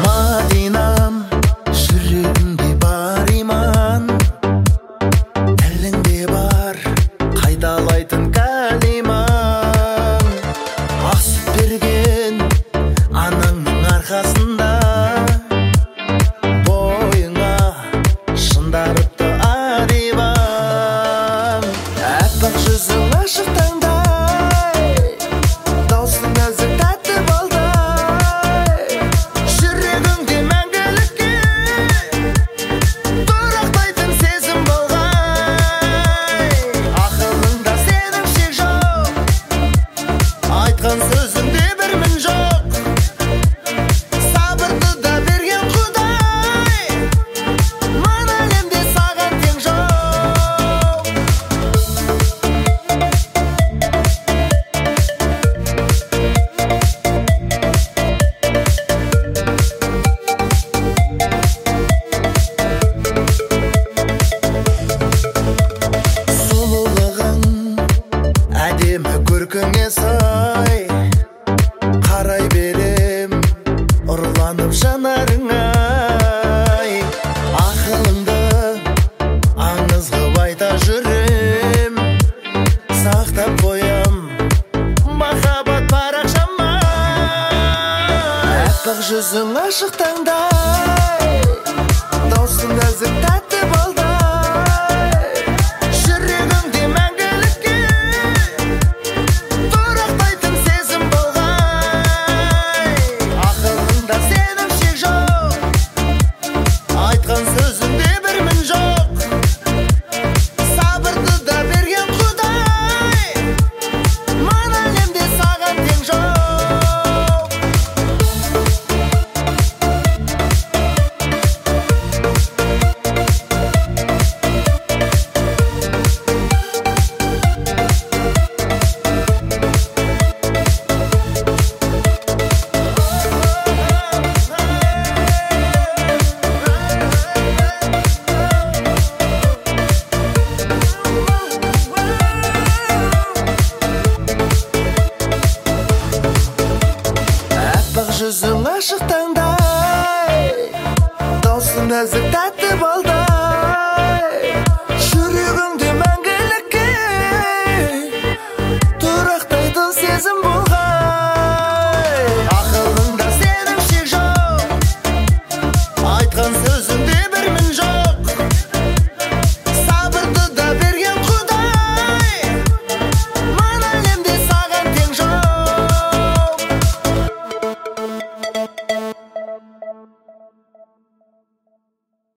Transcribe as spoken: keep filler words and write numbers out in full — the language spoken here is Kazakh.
Madinam, жүрегімде бар иман, тіліңде бар қайталайтын кәлимаң. Ас берген анаңның арқасында, бойыңа шындарыпты арибаң. Әппақ жүзің ашық таңдай, даусың нәзік тәтті балдай, жүрегіңде мәңгілікке тұрақтайтын сезім болғай. Ақылыңда сенің шек жоқ, айтқан сөзіңде бір мін жоқ. Сабырды да берген Құдай, мына әлемде саған тең жоқ. Сұлулығың әдемі көркіңе сай, қарай берем ұрланып жанарыңа. Ақылыңды аңыз ғып айта жүрем, сақтап қоям махаббат парақшама. Әппақ жүзің ашық таңдай, даусың нәзік тәтті балдай, жүрегіңде мәңгілікке тұрақтайтын сезім болғай. Ақылыңда сенің шек жоқ, айтқан сөзіңде бір мін жоқ. Сабырды да берген Құдай, мына әлемде саған тең жоқ. Әппақ жүзің ашық таңдай, даусың нәзік тәтті балдай, жүрегіңде мәңгілікке тұрақтайтын сезім болғай.